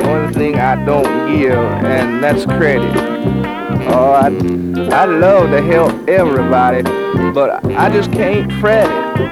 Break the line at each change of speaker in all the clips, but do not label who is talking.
Only thing I don't give, and that's credit. Oh, I love to help everybody, but I just can't fret it.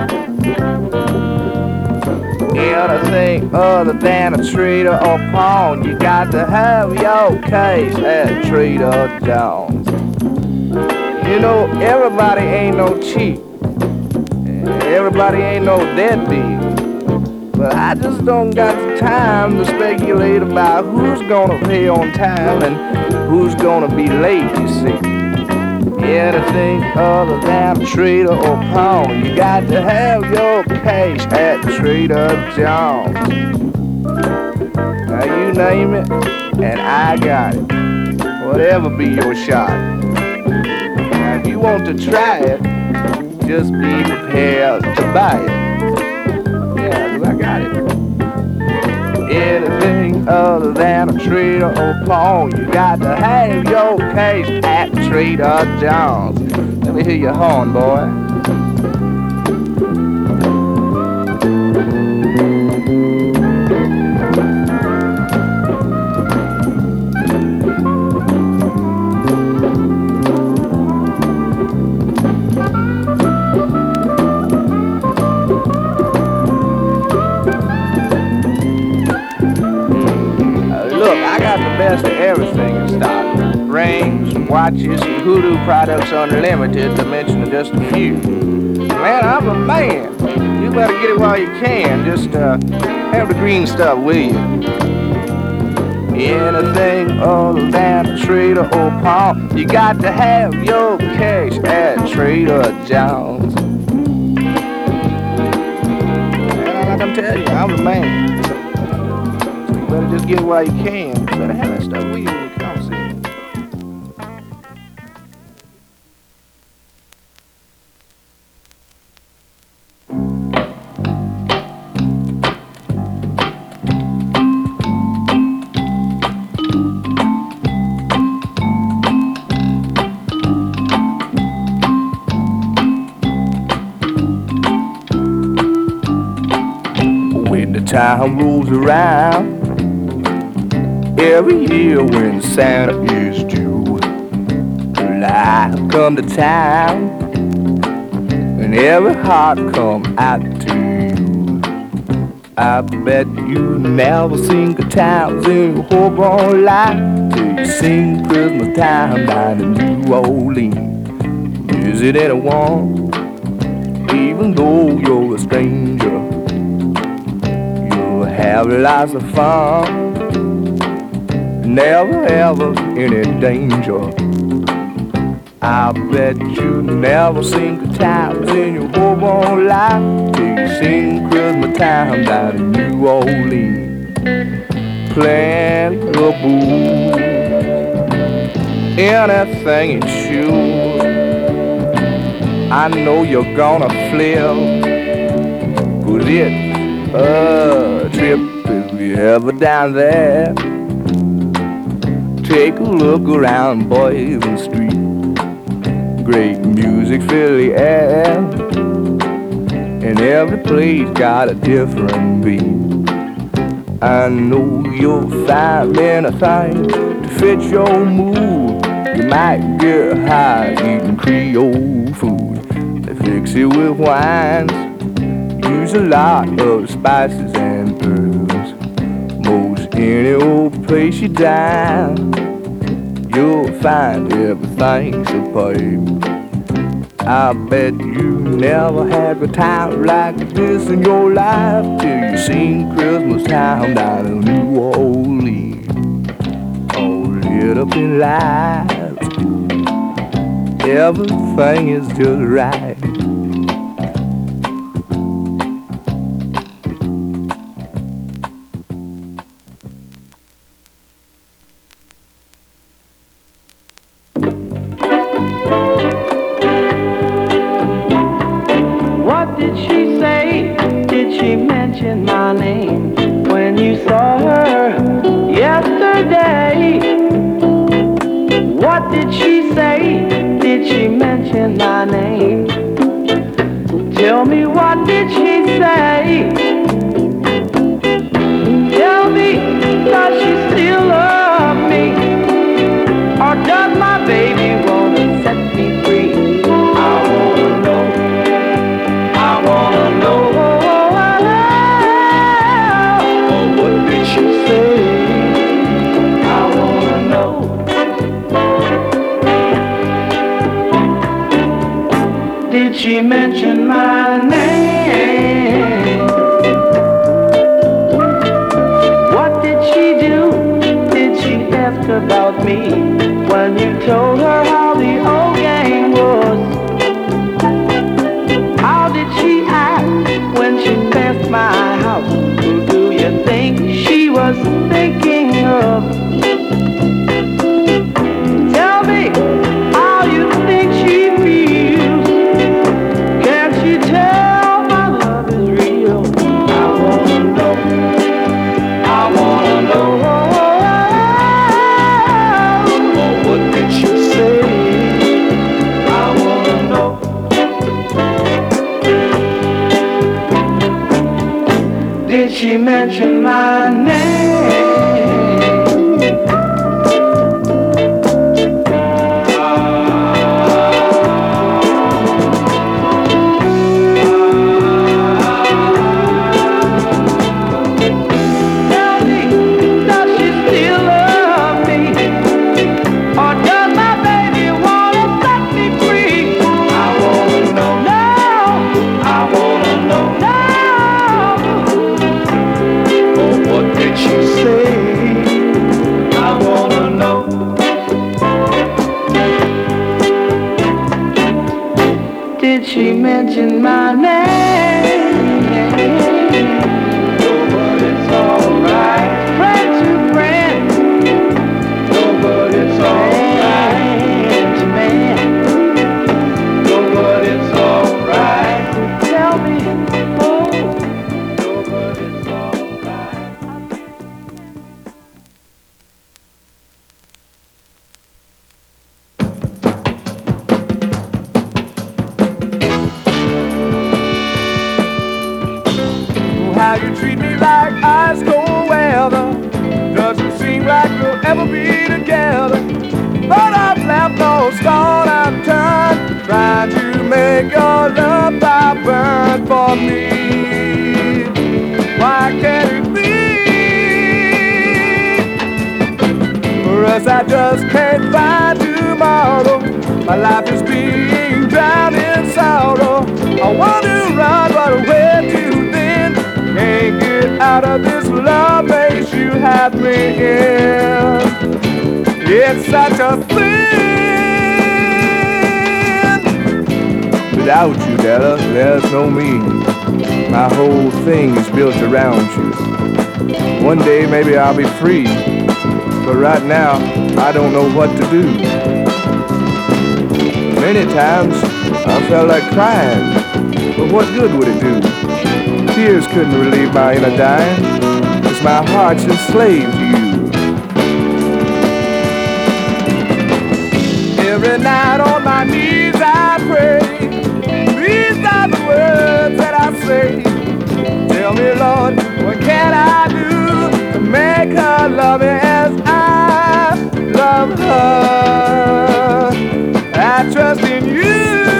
Anything other than a trader or pawn, you got to have your case at Trader Joe's. You know, everybody ain't no cheat. Everybody ain't no deadbeat. But I just don't got the time to speculate about who's gonna pay on time and who's gonna be late, you see. Anything other than a trader or pawn, you got to have your cash at Trader Joe's. Now you name it, and I got it. Whatever be your shot. Now if you want to try it, just be prepared to buy it. Yeah, 'cause I got it. Anything other than a trader or pawn, you got to have your cash at Trader Joe's. Let me hear your horn, boy. Best of everything in stock. Rings, watches, and Hoodoo Products Unlimited, to mention just a few. Man, I'm a man. You better get it while you can. Just have the green stuff with you. Anything other than a trader or pawn, you got to have your cash at Trader Joe's. And like I'm telling you, I'm the man. Better just get it while you can. Better have that stuff with you when you come see me. When the time rolls around, every year when Santa is due, I come to town, and every heart come out to you. I bet you never sing a towns in your whole born life till you sing Christmas time down in New Orleans. Visit anyone, even though you're a stranger, you'll have lots of fun. Never ever any danger. I bet you never sing the times in your whole born life till you sing Christmas time down in New Orleans. Plenty of booze, anything you choose. I know you're gonna flip, 'cause it's a trip if you're ever down there. Take a look around Boyden Street. Great music fill the air, and every place got a different beat. I know you'll find anything to fit your mood. You might get high eating Creole food. They fix it with wines, use a lot of spices and herbs. Most any old place you dine, you'll find everything superb. I bet you never had a time like this in your life till you seen Christmas time down in New Orleans. All lit up in lights, everything is just right.
My name when you saw her yesterday. What did she say? Did she mention my name? Tell me, what did she say? Tell me, does she mention my name? What did she do? Did she ask about me when you told her how the old gang was? How did she act when she passed my house? Who do you think she was thinking of? Tell me how you think she feels. Can't she tell my love is real? I wanna know. I wanna know. Oh, what did she say? I wanna know. Did she mention my name? Did she mention my name? Oh, but it's alright. Friend to friend. Oh, but it's alright. Man to man. Oh, but it's alright. Tell me, oh, but it's alright.
How you treat me like ice cold weather. Doesn't seem like we'll ever be together. But I've left no stone unturned, trying to make your love fire burn for me. Why can't it be? For us I just can't find tomorrow. My life is being drowned in sorrow. I want to run, but where to then? Can't get out of this love maze you have me in. It's such a sin. Without you, Della, there's no me. My whole thing is built around you. One day maybe I'll be free, but right now I don't know what to do. Many times I felt like crying, but what good would it do? Tears couldn't relieve my inner dying, 'cause my heart's enslaved to you. Every night on my knees I pray. These are the words that I say. Tell me, Lord, what can I do to make her love me as I love her? I trust in you.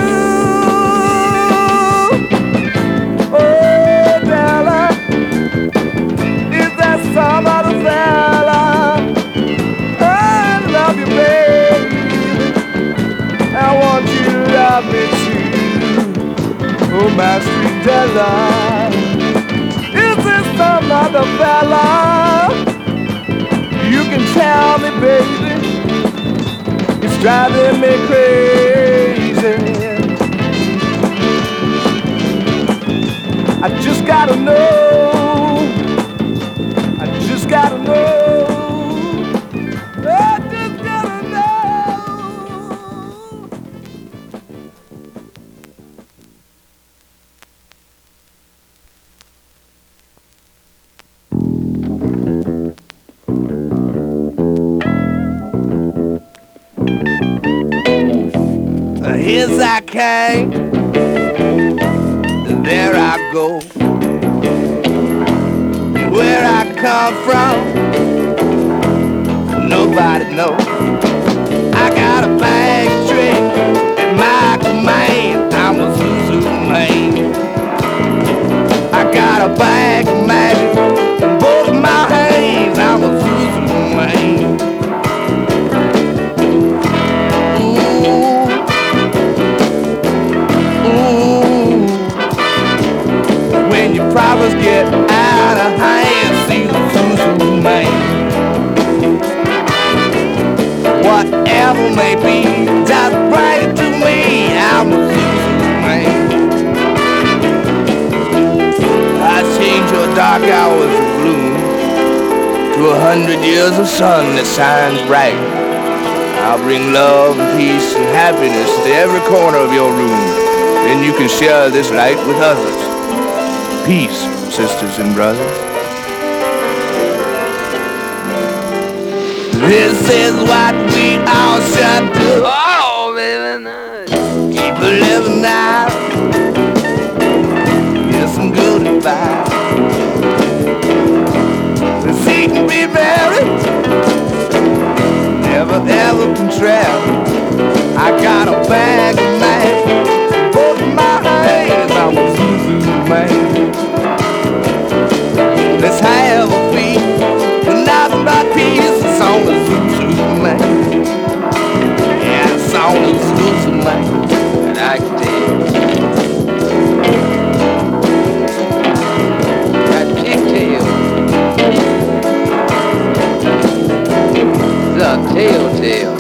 Some other fella, I love you, baby. I want you to love me too. Oh, my sweet Della, is this some other fella? You can tell me, baby. It's driving me crazy. I just gotta know. Gotta know, I just gotta know. Here's I came, there I go. Where I come from, nobody knows. I got a bag string at my command. I'm a Zuzu man. I got a bag of magic in both of my hands. I'm a Zuzu man. Ooh, ooh. may be just right to me. I'm a Zuzu man. I change your dark hours of gloom to 100 years of sun that shines bright. I'll bring love and peace and happiness to every corner of your room. Then you can share this light with others. Peace, sisters and brothers. This is what we all should do. Oh, baby, nice. Keep living now. Get some good advice. The seat can be married. Never ever can travel. I got a bag of man. Both of my hands, I'm a Zuzu man. Let's have a feast. But nothing but peace. It's on the Zuzu man. Yeah, it's on the Zuzu man. And I can tell. Got kicktail. The telltale.